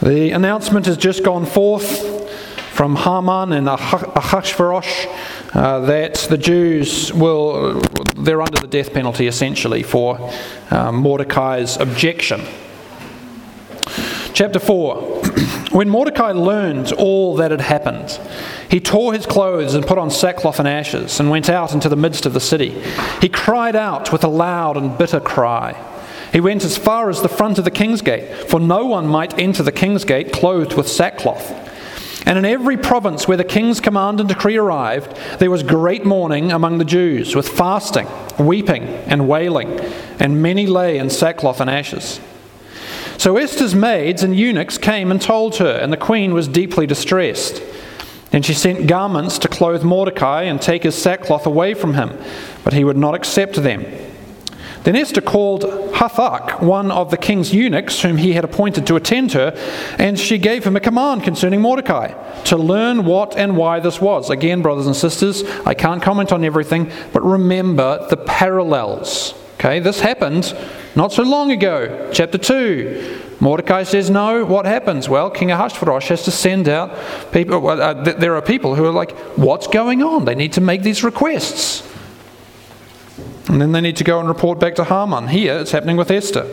The announcement has just gone forth from Haman and Ahasuerus that the Jews they're under the death penalty essentially for Mordecai's objection. Chapter 4. When Mordecai learned all that had happened, he tore his clothes and put on sackcloth and ashes and went out into the midst of the city. He cried out with a loud and bitter cry. He went as far as the front of the king's gate, for no one might enter the king's gate clothed with sackcloth. And in every province where the king's command and decree arrived, there was great mourning among the Jews, with fasting, weeping, and wailing, and many lay in sackcloth and ashes. So Esther's maids and eunuchs came and told her, and the queen was deeply distressed. And she sent garments to clothe Mordecai and take his sackcloth away from him, but he would not accept them. Then Esther called Hathach, one of the king's eunuchs, whom he had appointed to attend her, and she gave him a command concerning Mordecai, to learn what and why this was. Again, brothers and sisters, I can't comment on everything, but remember the parallels. Okay, this happened not so long ago. Chapter 2. Mordecai says no. What happens? Well, King Ahasuerus has to send out people. There are people who are like, what's going on? They need to make these requests. And then they need to go and report back to Haman. Here, it's happening with Esther.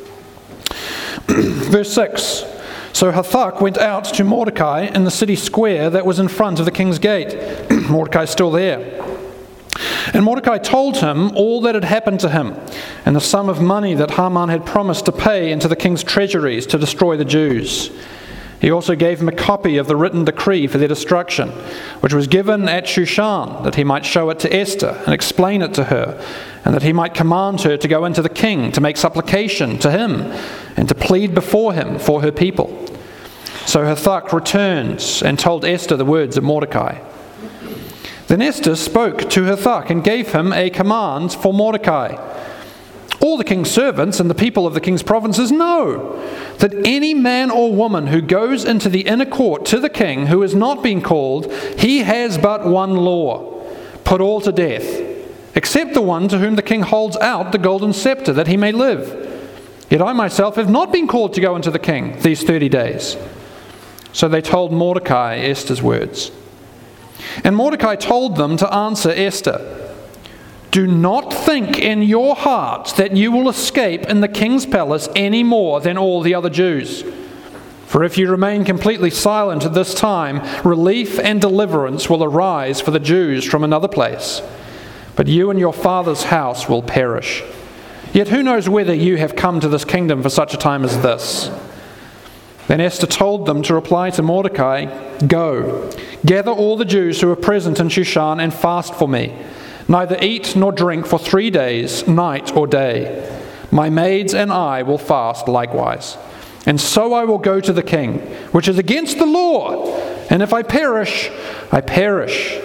Verse 6. So Hathach went out to Mordecai in the city square that was in front of the king's gate. Mordecai's still there. And Mordecai told him all that had happened to him, and the sum of money that Haman had promised to pay into the king's treasuries to destroy the Jews. He also gave him a copy of the written decree for their destruction, which was given at Shushan, that he might show it to Esther and explain it to her, and that he might command her to go into the king to make supplication to him and to plead before him for her people. So Hathach returned and told Esther the words of Mordecai. Then Esther spoke to Hathach and gave him a command for Mordecai. All the king's servants and the people of the king's provinces know that any man or woman who goes into the inner court to the king who has not been called, he has but one law: put all to death, except the one to whom the king holds out the golden scepter, that he may live. Yet I myself have not been called to go into the king these 30 days. So they told Mordecai Esther's words. And Mordecai told them to answer Esther, "Do not think in your heart that you will escape in the king's palace any more than all the other Jews. For if you remain completely silent at this time, relief and deliverance will arise for the Jews from another place. But you and your father's house will perish. Yet who knows whether you have come to this kingdom for such a time as this?" Then Esther told them to reply to Mordecai, "Go, gather all the Jews who are present in Shushan and fast for me. Neither eat nor drink for 3 days, night or day. My maids and I will fast likewise. And so I will go to the king, which is against the law. And if I perish, I perish."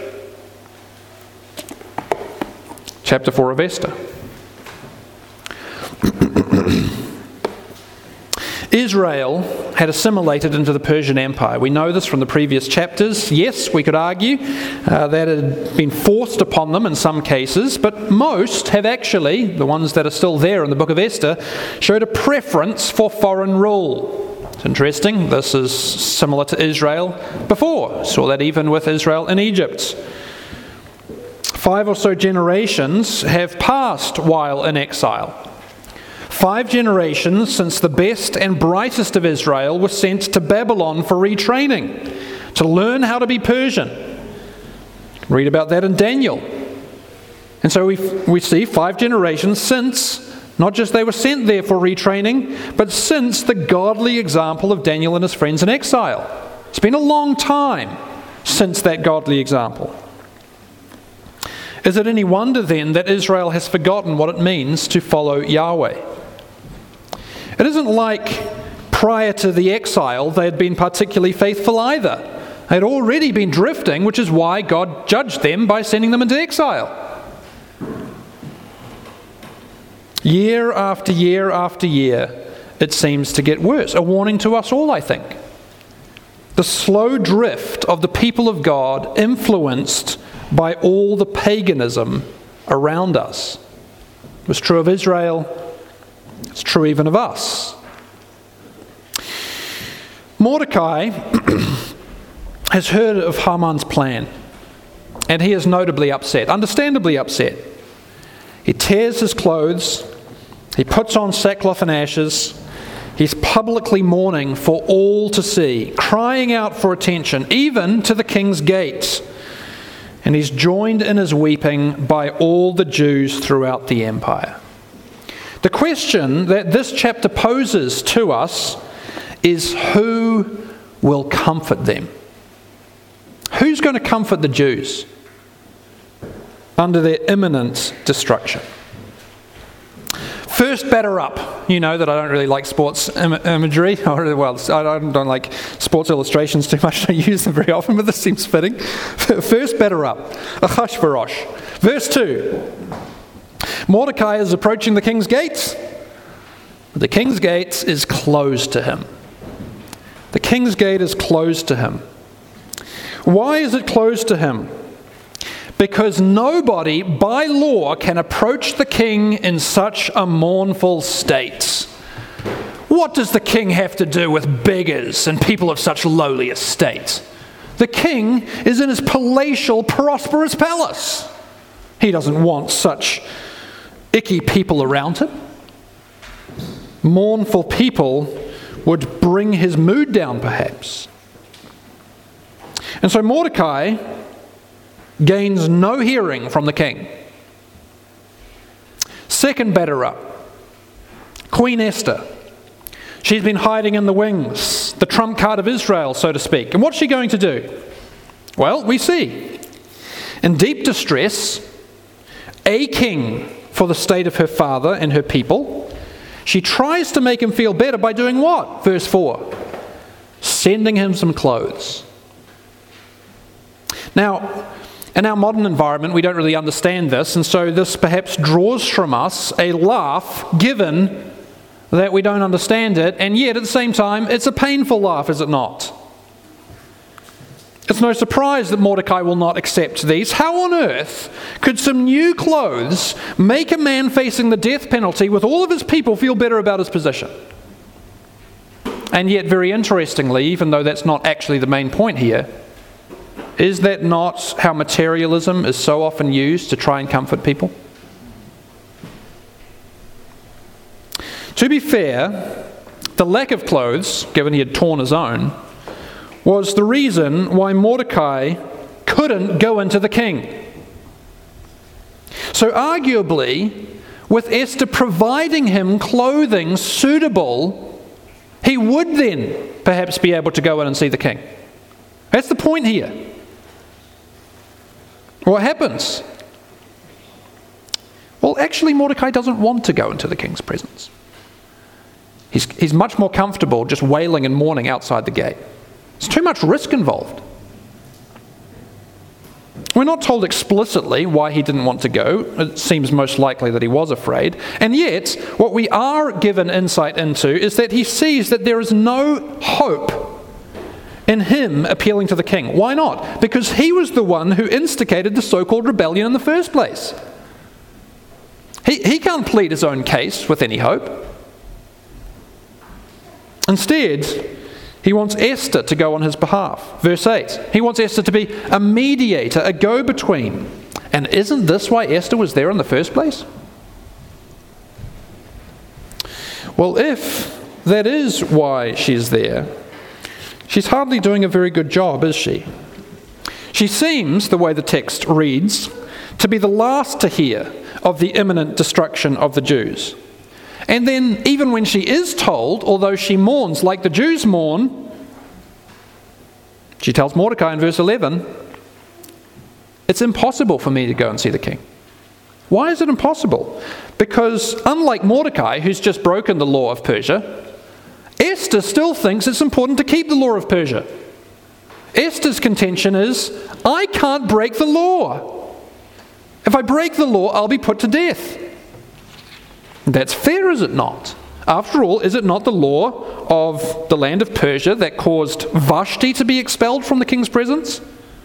Chapter 4 of Esther. Israel had assimilated into the Persian Empire. We know this from the previous chapters. Yes, we could argue that it had been forced upon them in some cases, but most have actually, the ones that are still there in the book of Esther, showed a preference for foreign rule. It's interesting. This is similar to Israel before. Saw that even with Israel in Egypt. 5 or so generations have passed while in exile. 5 generations since the best and brightest of Israel were sent to Babylon for retraining, to learn how to be Persian. Read about that in Daniel. And so we see 5 generations since, not just they were sent there for retraining, but since the godly example of Daniel and his friends in exile. It's been a long time since that godly example. Is it any wonder then that Israel has forgotten what it means to follow Yahweh? It isn't like prior to the exile they had been particularly faithful either. They had already been drifting, which is why God judged them by sending them into exile. Year after year after year, it seems to get worse. A warning to us all, I think. The slow drift of the people of God, influenced by all the paganism around us. It was true of Israel. It's true even of us. Mordecai has heard of Haman's plan, and he is notably upset, understandably upset. He tears his clothes, he puts on sackcloth and ashes, he's publicly mourning for all to see, crying out for attention, even to the king's gates. And he's joined in his weeping by all the Jews throughout the empire. The question that this chapter poses to us is, who will comfort them? Who's going to comfort the Jews under their imminent destruction? First batter up. You know that I don't really like sports imagery. Well, I don't like sports illustrations too much. I don't use them very often, but this seems fitting. First batter up. Ahasuerus. Verse 2. Mordecai is approaching the king's gates. The king's gate is closed to him. The king's gate is closed to him. Why is it closed to him? Because nobody by law can approach the king in such a mournful state. What does the king have to do with beggars and people of such lowly estate? The king is in his palatial, prosperous palace. He doesn't want such icky people around him. Mournful people would bring his mood down, perhaps. And so Mordecai gains no hearing from the king. Second batter up, Queen Esther. She's been hiding in the wings, the trump card of Israel, so to speak. And what's she going to do? Well, we see. In deep distress, aching for the state of her father and her people, she tries to make him feel better by doing what? Verse 4. Sending him some clothes. Now, in our modern environment, we don't really understand this, and so this perhaps draws from us a laugh, given that we don't understand it, and yet at the same time, it's a painful laugh, is it not? It's no surprise that Mordecai will not accept these. How on earth could some new clothes make a man facing the death penalty with all of his people feel better about his position? And yet, very interestingly, even though that's not actually the main point here, is that not how materialism is so often used to try and comfort people? To be fair, the lack of clothes, given he had torn his own, was the reason why Mordecai couldn't go into the king. So arguably, with Esther providing him clothing suitable, he would then perhaps be able to go in and see the king. That's the point here. What happens? Well, actually, Mordecai doesn't want to go into the king's presence. He's much more comfortable just wailing and mourning outside the gate. There's too much risk involved. We're not told explicitly why he didn't want to go. It seems most likely that he was afraid. And yet, what we are given insight into is that he sees that there is no hope in him appealing to the king. Why not? Because he was the one who instigated the so-called rebellion in the first place. He can't plead his own case with any hope. Instead, he wants Esther to go on his behalf. Verse 8. He wants Esther to be a mediator, a go-between. And isn't this why Esther was there in the first place? Well, if that is why she's there, she's hardly doing a very good job, is she? She seems, the way the text reads, to be the last to hear of the imminent destruction of the Jews. And then, even when she is told, although she mourns like the Jews mourn, she tells Mordecai in verse 11, it's impossible for me to go and see the king. Why is it impossible? Because unlike Mordecai, who's just broken the law of Persia, Esther still thinks it's important to keep the law of Persia. Esther's contention is, I can't break the law. If I break the law, I'll be put to death. That's fair, is it not? After all, is it not the law of the land of Persia that caused Vashti to be expelled from the king's presence?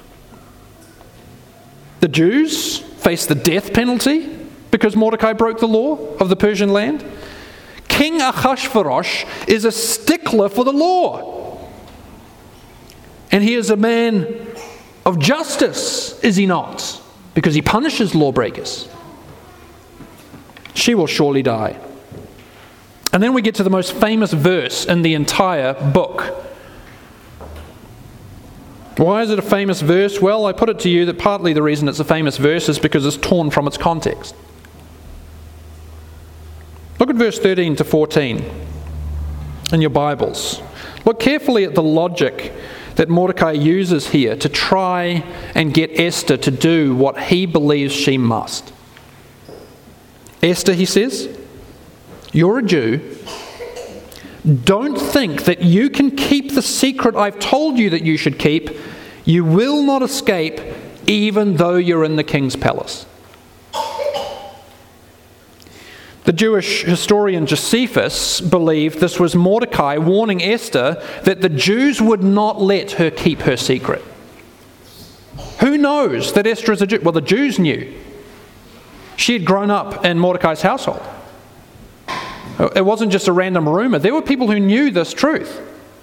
The Jews faced the death penalty because Mordecai broke the law of the Persian land. King Ahasuerus is a stickler for the law. And he is a man of justice, is he not? Because he punishes lawbreakers. She will surely die. And then we get to the most famous verse in the entire book. Why is it a famous verse? Well, I put it to you that partly the reason it's a famous verse is because it's torn from its context. Look at verse 13 to 14 in your Bibles. Look carefully at the logic that Mordecai uses here to try and get Esther to do what he believes she must. Esther, he says, you're a Jew. Don't think that you can keep the secret I've told you that you should keep. You will not escape even though you're in the king's palace. The Jewish historian Josephus believed this was Mordecai warning Esther that the Jews would not let her keep her secret. Who knows that Esther is a Jew? Well, the Jews knew. She had grown up in Mordecai's household. It wasn't just a random rumor. There were people who knew this truth.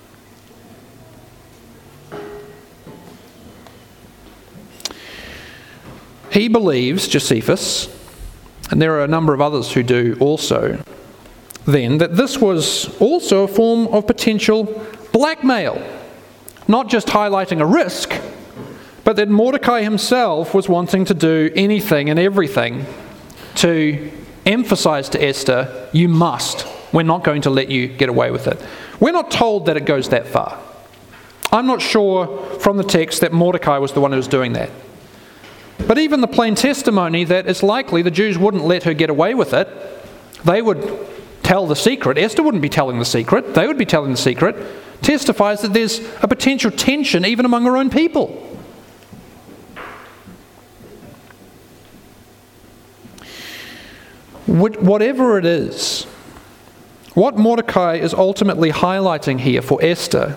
He believes, Josephus, and there are a number of others who do also, then, that this was also a form of potential blackmail. Not just highlighting a risk, but that Mordecai himself was wanting to do anything and everything to emphasize to Esther, you must. We're not going to let you get away with it. We're not told that it goes that far. I'm not sure from the text that Mordecai was the one who was doing that. But even the plain testimony that it's likely the Jews wouldn't let her get away with it, they would tell the secret. Esther wouldn't be telling the secret. They would be telling the secret. Testifies that there's a potential tension even among her own people. Whatever it is, what Mordecai is ultimately highlighting here for Esther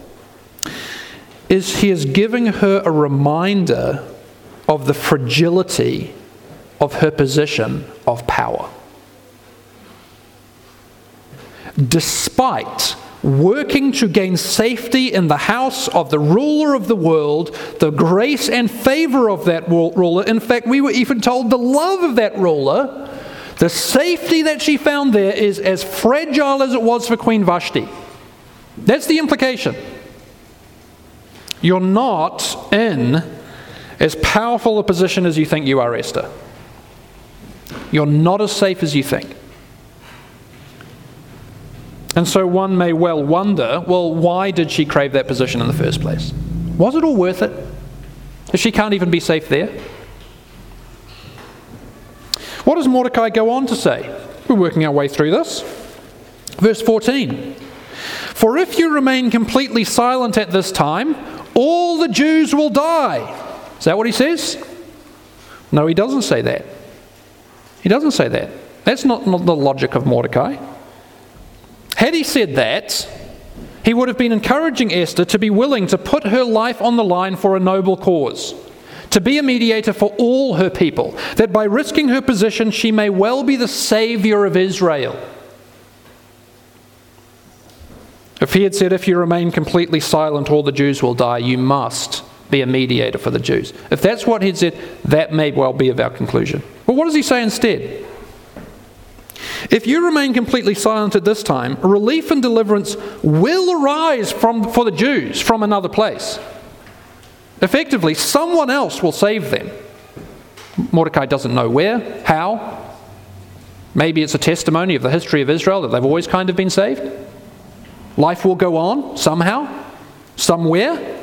is he is giving her a reminder of the fragility of her position of power. Despite working to gain safety in the house of the ruler of the world, the grace and favor of that ruler, in fact, we were even told the love of that ruler, the safety that she found there is as fragile as it was for Queen Vashti. That's the implication. You're not in as powerful a position as you think you are, Esther. You're not as safe as you think. And so one may well wonder, well, why did she crave that position in the first place? Was it all worth it? If she can't even be safe there? What does Mordecai go on to say? We're working our way through this. Verse 14. For if you remain completely silent at this time, all the Jews will die. Is that what he says? No, he doesn't say that. He doesn't say that. That's not the logic of Mordecai. Had he said that, he would have been encouraging Esther to be willing to put her life on the line for a noble cause, to be a mediator for all her people, that by risking her position she may well be the savior of Israel. If he had said, if you remain completely silent, all the Jews will die, you must be a mediator for the Jews. If that's what he'd said, that may well be of our conclusion. But what does he say instead? If you remain completely silent at this time, relief and deliverance will arise for the Jews from another place. Effectively, someone else will save them. Mordecai doesn't know where, how. Maybe it's a testimony of the history of Israel that they've always kind of been saved. Life will go on somehow, somewhere.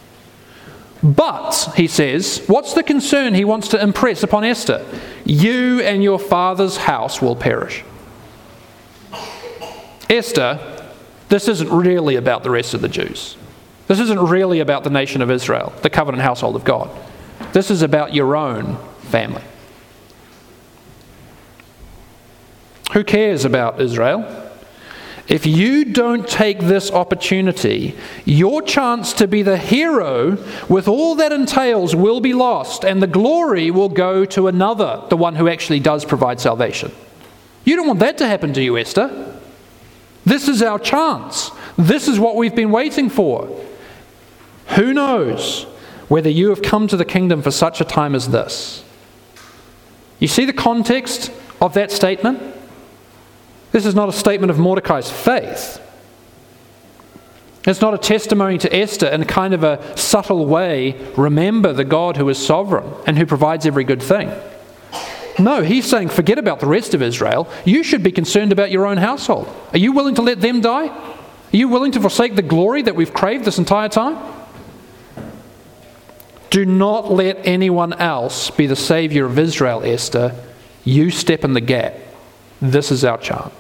But, he says, what's the concern he wants to impress upon Esther? You and your father's house will perish. Esther, this isn't really about the rest of the Jews. This isn't really about the nation of Israel, the covenant household of God. This is about your own family. Who cares about Israel? If you don't take this opportunity, your chance to be the hero with all that entails will be lost, and the glory will go to another, the one who actually does provide salvation. You don't want that to happen to you, Esther. This is our chance. This is what we've been waiting for. Who knows whether you have come to the kingdom for such a time as this? You see the context of that statement? This is not a statement of Mordecai's faith. It's not a testimony to Esther in kind of a subtle way, remember the God who is sovereign and who provides every good thing. No, he's saying, forget about the rest of Israel. You should be concerned about your own household. Are you willing to let them die? Are you willing to forsake the glory that we've craved this entire time? Do not let anyone else be the savior of Israel, Esther. You step in the gap. This is our chance.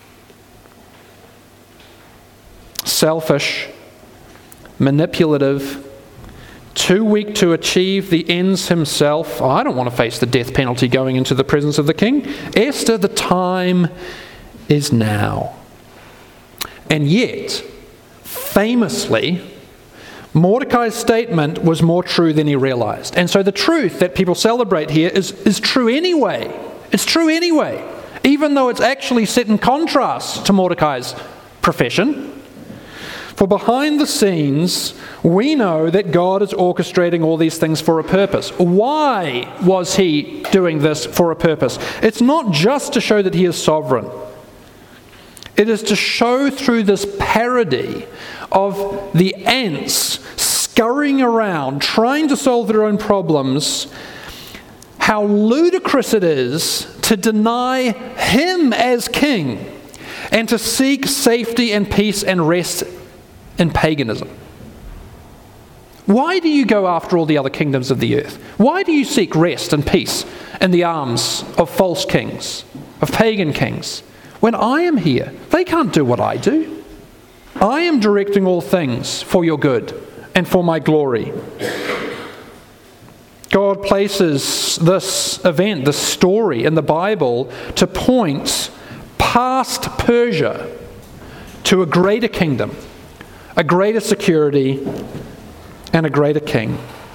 Selfish, manipulative, too weak to achieve the ends himself. I don't want to face the death penalty going into the presence of the king. Esther, the time is now. And yet, famously, Mordecai's statement was more true than he realized. And so the truth that people celebrate here is true anyway. It's true anyway, even though it's actually set in contrast to Mordecai's profession. For behind the scenes, we know that God is orchestrating all these things for a purpose. Why was he doing this for a purpose? It's not just to show that he is sovereign. It is to show through this parody of the ants scurrying around, trying to solve their own problems, how ludicrous it is to deny him as king and to seek safety and peace and rest in paganism. Why do you go after all the other kingdoms of the earth? Why do you seek rest and peace in the arms of false kings, of pagan kings? When I am here, they can't do what I do. I am directing all things for your good and for my glory. God places this event, this story in the Bible to point past Persia to a greater kingdom, a greater security, and a greater king.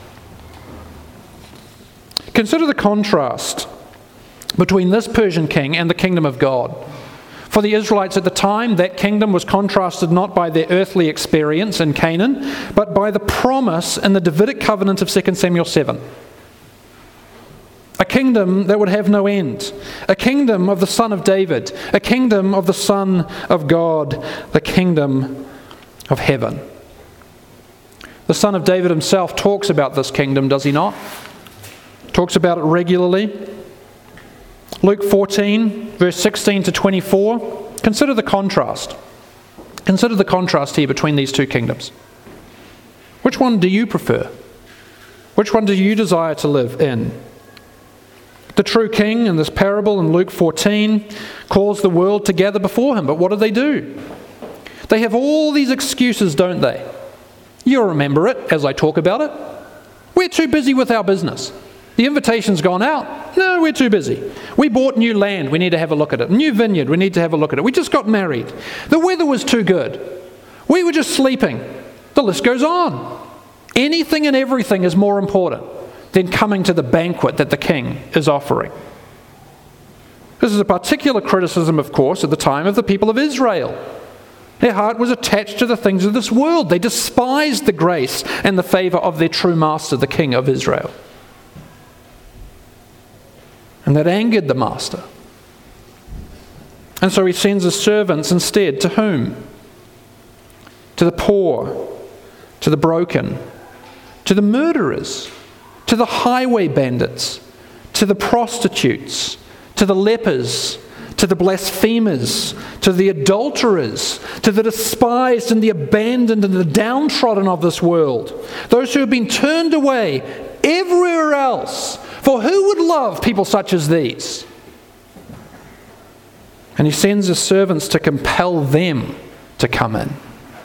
Consider the contrast between this Persian king and the kingdom of God. For the Israelites at the time, that kingdom was contrasted not by their earthly experience in Canaan, but by the promise in the Davidic covenant of 2 Samuel 7. A kingdom that would have no end. A kingdom of the Son of David. A kingdom of the Son of God. The kingdom of heaven. The Son of David himself talks about this kingdom, does he not? Talks about it regularly. Luke 14, verse 16 to 24. Consider the contrast. Consider the contrast here between these two kingdoms. Which one do you prefer? Which one do you desire to live in? The true king in this parable in Luke 14 calls the world to gather before him. But what do? They have all these excuses, don't they? You'll remember it as I talk about it. We're too busy with our business. The invitation's gone out. No, we're too busy. We bought new land. We need to have a look at it. New vineyard. We need to have a look at it. We just got married. The weather was too good. We were just sleeping. The list goes on. Anything and everything is more important than coming to the banquet that the king is offering. This is a particular criticism, of course, at the time of the people of Israel. Their heart was attached to the things of this world. They despised the grace and the favor of their true master, the king of Israel. And that angered the master. And so he sends his servants instead to whom? To the poor, to the broken, to the murderers, to the highway bandits, to the prostitutes, to the lepers, to the blasphemers, to the adulterers, to the despised and the abandoned and the downtrodden of this world, those who have been turned away everywhere else. For who would love people such as these? And he sends his servants to compel them to come in.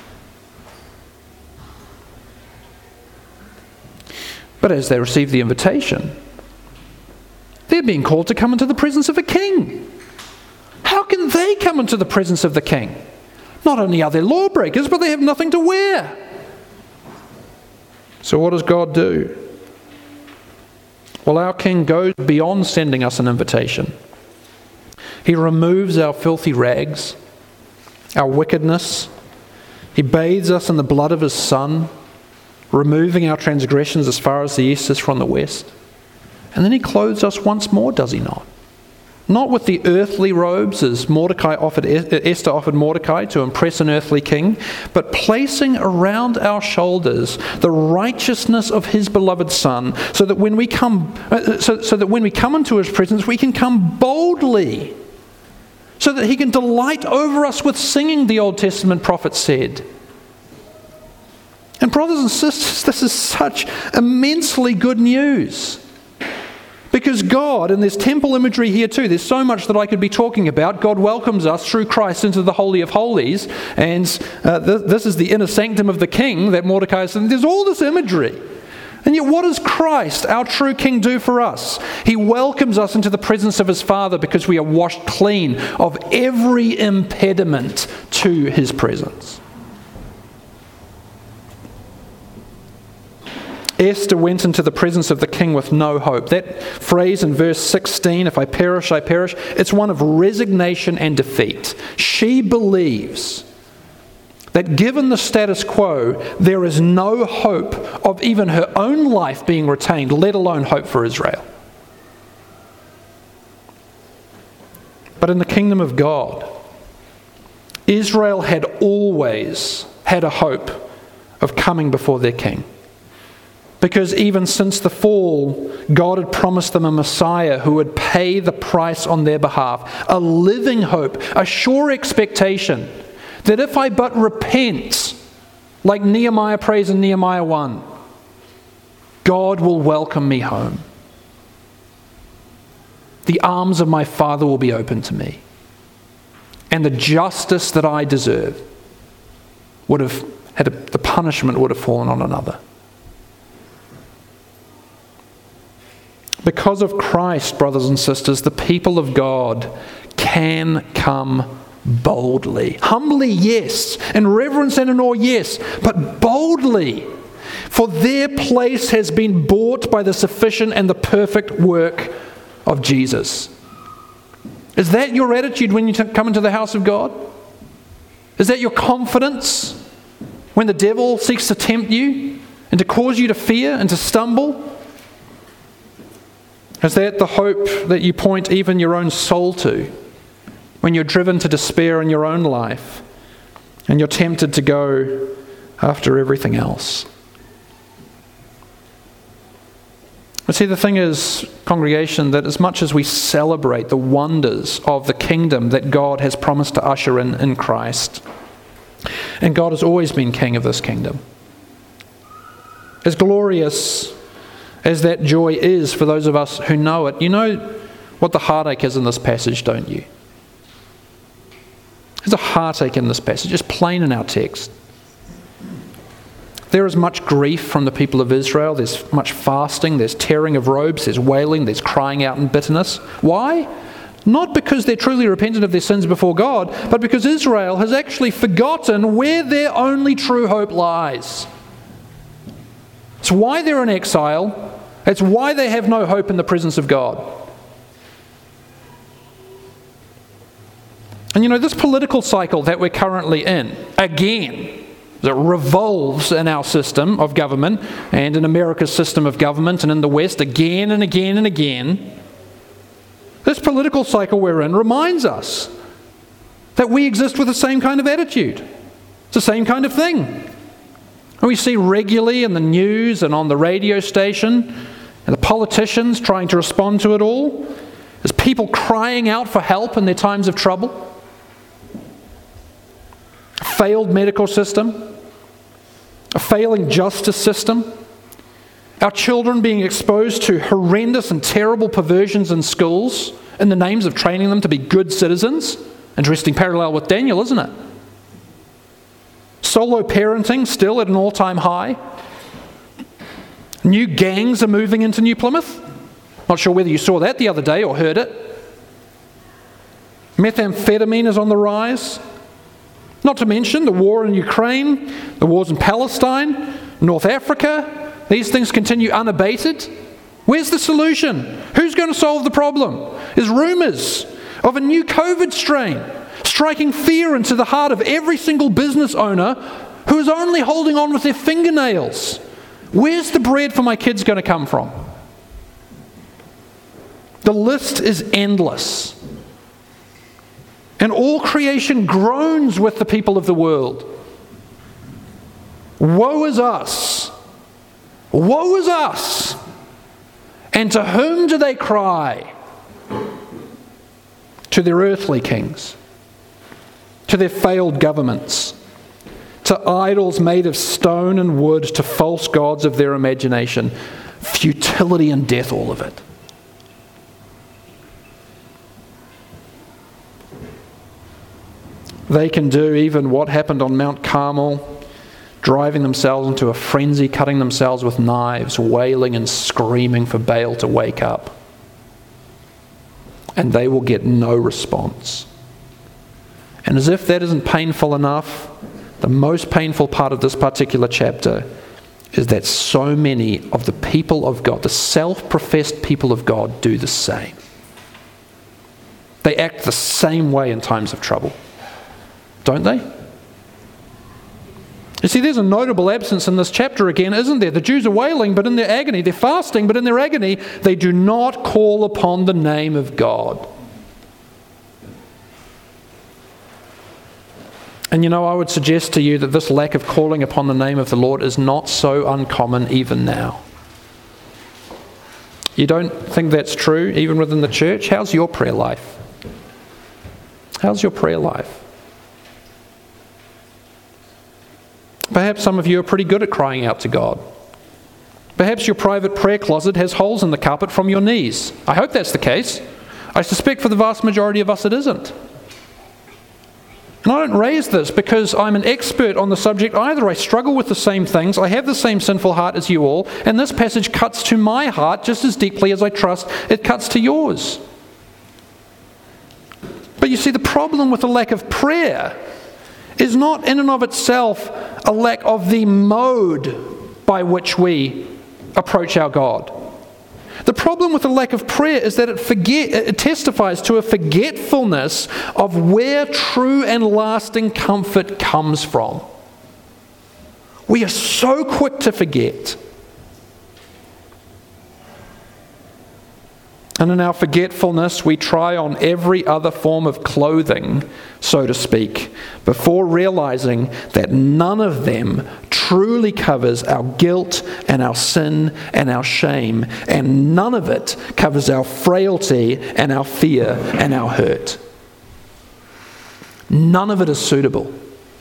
But as they receive the invitation, they're being called to come into the presence of a king. How can they come into the presence of the king? Not only are they lawbreakers, but they have nothing to wear. So what does God do? Well, our king goes beyond sending us an invitation. He removes our filthy rags, our wickedness. He bathes us in the blood of his Son. removing our transgressions as far as the east is from the west. And then he clothes us once more, does he not? Not with the earthly robes as Esther offered Mordecai to impress an earthly king, but placing around our shoulders the righteousness of his beloved Son, so that when we come into his presence, we can come boldly, so that he can delight over us with singing, the Old Testament prophet said. And brothers and sisters, this is such immensely good news. Because God, and there's temple imagery here too, there's so much that I could be talking about. God welcomes us through Christ into the Holy of Holies, and this is the inner sanctum of the king that Mordecai is in. There's all this imagery. And yet what does Christ, our true King, do for us? He welcomes us into the presence of his Father because we are washed clean of every impediment to his presence. Esther went into the presence of the king with no hope. That phrase in verse 16, if I perish, I perish, it's one of resignation and defeat. She believes that given the status quo, there is no hope of even her own life being retained, let alone hope for Israel. But in the kingdom of God, Israel had always had a hope of coming before their king. Because even since the fall, God had promised them a Messiah who would pay the price on their behalf. A living hope, a sure expectation that if I but repent, like Nehemiah prays in Nehemiah 1, God will welcome me home. The arms of my Father will be open to me. And the justice that I deserve the punishment would have fallen on another. Because of Christ, brothers and sisters, the people of God can come boldly. Humbly, yes. In reverence and in awe, yes. But boldly. For their place has been bought by the sufficient and the perfect work of Jesus. Is that your attitude when you come into the house of God? Is that your confidence when the devil seeks to tempt you and to cause you to fear and to stumble? Is that the hope that you point even your own soul to when you're driven to despair in your own life and you're tempted to go after everything else? But see, the thing is, congregation, that as much as we celebrate the wonders of the kingdom that God has promised to usher in Christ, and God has always been king of this kingdom, as glorious as that joy is for those of us who know it, you know what the heartache is in this passage, don't you? There's a heartache in this passage, it's plain in our text. There is much grief from the people of Israel, there's much fasting, there's tearing of robes, there's wailing, there's crying out in bitterness. Why? Not because they're truly repentant of their sins before God, but because Israel has actually forgotten where their only true hope lies. It's why they're in exile. It's why they have no hope in the presence of God. And you know, this political cycle that we're currently in, again, that revolves in our system of government and in America's system of government and in the West again and again and again, this political cycle we're in reminds us that we exist with the same kind of attitude. It's the same kind of thing. And we see regularly in the news and on the radio station and the politicians trying to respond to it all as people crying out for help in their times of trouble. A failed medical system, a failing justice system, our children being exposed to horrendous and terrible perversions in schools in the names of training them to be good citizens. Interesting parallel with Daniel, isn't it? Solo parenting still at an all-time high. New gangs are moving into New Plymouth. Not sure whether you saw that the other day or heard it. Methamphetamine is on the rise. Not to mention the war in Ukraine, the wars in Palestine, North Africa. These things continue unabated. Where's the solution? Who's going to solve the problem? There's rumours of a new COVID strain striking fear into the heart of every single business owner who is only holding on with their fingernails Where's the bread for my kids going to come from? The list is endless. And all creation groans with the people of the world. Woe is us! Woe is us! And to whom do they cry? To their earthly kings, to their failed governments, to idols made of stone and wood, to false gods of their imagination. Futility and death, all of it. They can do even what happened on Mount Carmel, driving themselves into a frenzy, cutting themselves with knives, wailing and screaming for Baal to wake up. And they will get no response. And as if that isn't painful enough, the most painful part of this particular chapter is that so many of the people of God, the self-professed people of God, do the same. They act the same way in times of trouble. Don't they? You see, there's a notable absence in this chapter again, isn't there? The Jews are wailing, but in their agony. They're fasting, but in their agony, they do not call upon the name of God. And I would suggest to you that this lack of calling upon the name of the Lord is not so uncommon even now. You don't think that's true even within the church? How's your prayer life? How's your prayer life? Perhaps some of you are pretty good at crying out to God. Perhaps your private prayer closet has holes in the carpet from your knees. I hope that's the case. I suspect for the vast majority of us it isn't. And I don't raise this because I'm an expert on the subject either. I struggle with the same things. I have the same sinful heart as you all. And this passage cuts to my heart just as deeply as I trust it cuts to yours. But you see, the problem with the lack of prayer is not in and of itself a lack of the mode by which we approach our God. The problem with the lack of prayer is that it testifies to a forgetfulness of where true and lasting comfort comes from. We are so quick to forget. And in our forgetfulness, we try on every other form of clothing, so to speak, before realizing that none of them truly covers our guilt and our sin and our shame, and none of it covers our frailty and our fear and our hurt. None of it is suitable.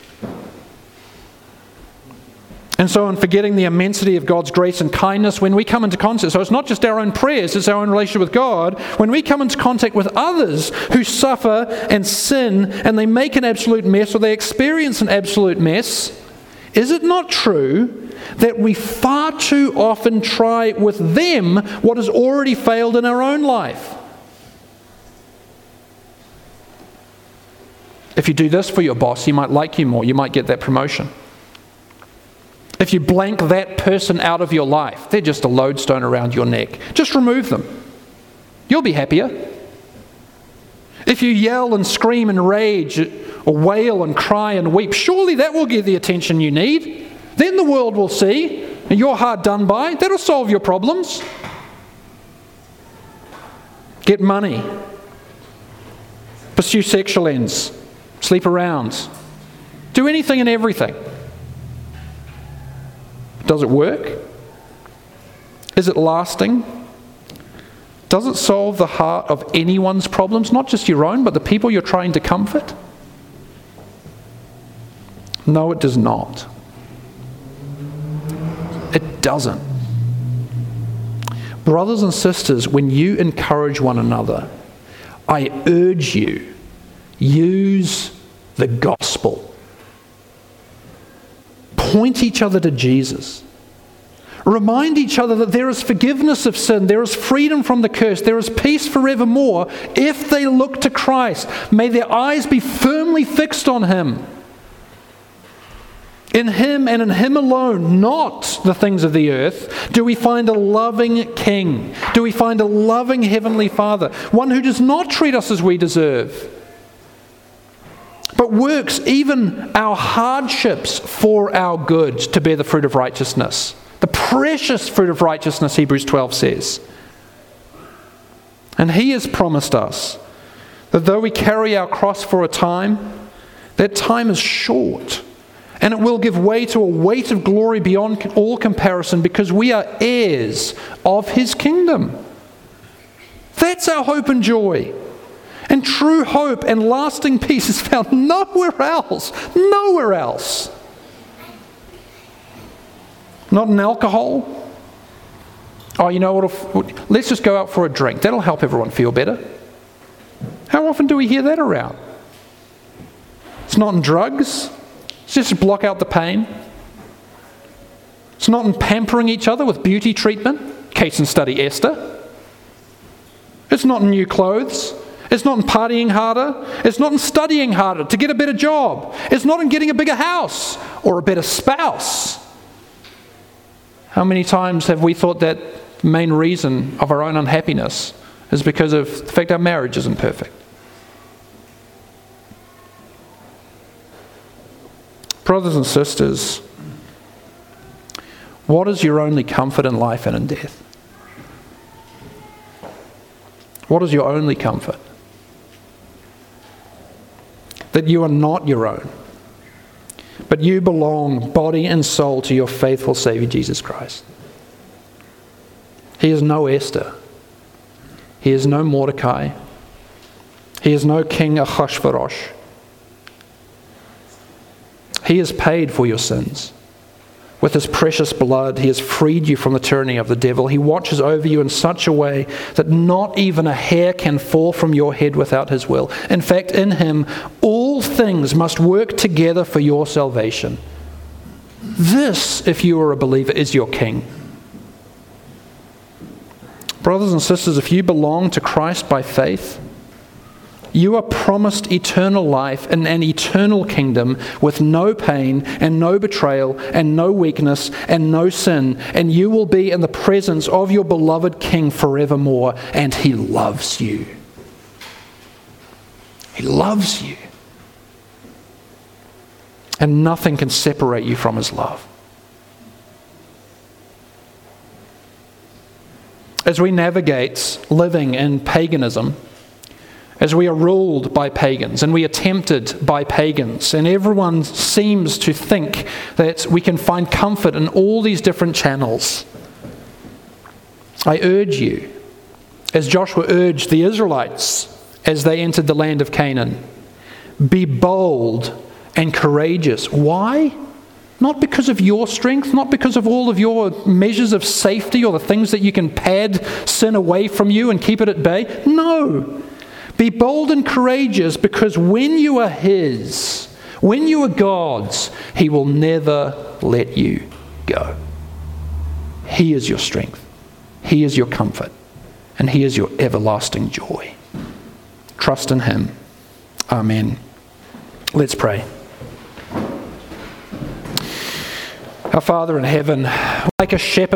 And so in forgetting the immensity of God's grace and kindness, when we come into contact, so it's not just our own prayers, it's our own relationship with God. When we come into contact with others who suffer and sin and they make an absolute mess or they experience an absolute mess, is it not true that we far too often try with them what has already failed in our own life? If you do this for your boss, he might like you more, you might get that promotion. If you blank that person out of your life, they're just a lodestone around your neck. Just remove them. You'll be happier. If you yell and scream and rage or wail and cry and weep, surely that will get the attention you need. Then the world will see and you're hard done by. That'll solve your problems. Get money. Pursue sexual ends. Sleep around. Do anything and everything. Does it work? Is it lasting? Does it solve the heart of anyone's problems, not just your own, but the people you're trying to comfort? No, it does not. It doesn't. Brothers and sisters, when you encourage one another, I urge you, use the gospel. Point each other to Jesus. Remind each other that there is forgiveness of sin, there is freedom from the curse, there is peace forevermore if they look to Christ. May their eyes be firmly fixed on Him. In Him and in Him alone, not the things of the earth, do we find a loving King. Do we find a loving Heavenly Father, one who does not treat us as we deserve, but works even our hardships for our good to bear the fruit of righteousness. The precious fruit of righteousness, Hebrews 12 says. And He has promised us that though we carry our cross for a time, that time is short. And it will give way to a weight of glory beyond all comparison because we are heirs of His kingdom. That's our hope and joy. And true hope and lasting peace is found nowhere else. Nowhere else. Not in alcohol. Oh, you know what? Let's just go out for a drink. That'll help everyone feel better. How often do we hear that around? It's not in drugs. It's just to block out the pain. It's not in pampering each other with beauty treatment. Case and study Esther. It's not in new clothes. It's not in partying harder. It's not in studying harder to get a better job. It's not in getting a bigger house or a better spouse. How many times have we thought that main reason of our own unhappiness is because of the fact our marriage isn't perfect? Brothers and sisters, what is your only comfort in life and in death? What is your only comfort? That you are not your own, but you belong body and soul to your faithful Saviour Jesus Christ. He is no Esther. He is no Mordecai. He is no King Ahasuerus. He has paid for your sins. With His precious blood, He has freed you from the tyranny of the devil. He watches over you in such a way that not even a hair can fall from your head without His will. In fact, in Him, all things must work together for your salvation. This, if you are a believer, is your King. Brothers and sisters, if you belong to Christ by faith, you are promised eternal life in an eternal kingdom with no pain and no betrayal and no weakness and no sin. And you will be in the presence of your beloved King forevermore. And He loves you. He loves you. And nothing can separate you from His love. As we navigate living in paganism, as we are ruled by pagans and we are tempted by pagans, and everyone seems to think that we can find comfort in all these different channels, I urge you, as Joshua urged the Israelites as they entered the land of Canaan, be bold and courageous. Why? Not because of your strength, not because of all of your measures of safety or the things that you can pad sin away from you and keep it at bay. No. Be bold and courageous because when you are His, when you are God's, He will never let you go. He is your strength. He is your comfort. And He is your everlasting joy. Trust in Him. Amen. Let's pray. Our Father in heaven, like a shepherd